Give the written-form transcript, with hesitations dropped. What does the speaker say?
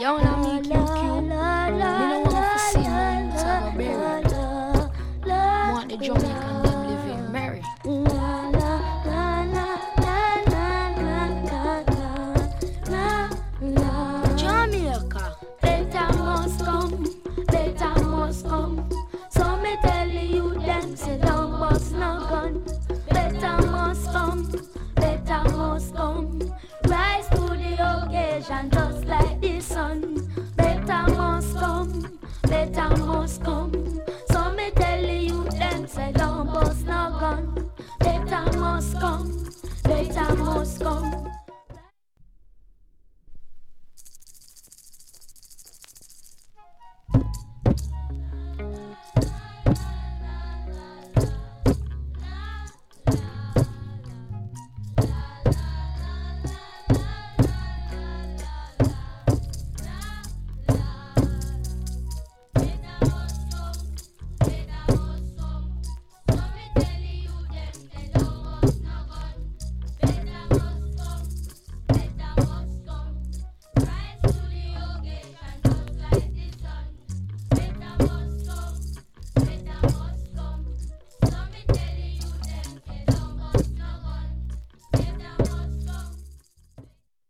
You wanna make you cute? Me no want to see no youths have a berry. I want the Jamaican them living merry. Jamaica, better must come. So me tell you them say don't bust no gun. Better must come. Rise to the occasion just like the sun. Better must come. So me tell you them say don't bust no gun. Better must come.